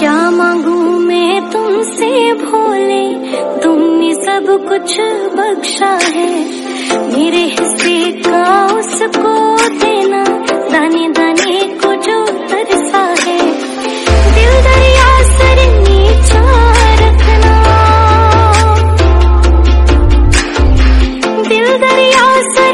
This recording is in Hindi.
मांगू मैं तुमसे भोले, तुमने सब कुछ बख्शा है। मेरे हिस्से का उसको देना, दाने दाने को जो तरसा है। दिल दरिया सर नीचा रखना, दिल दरिया सर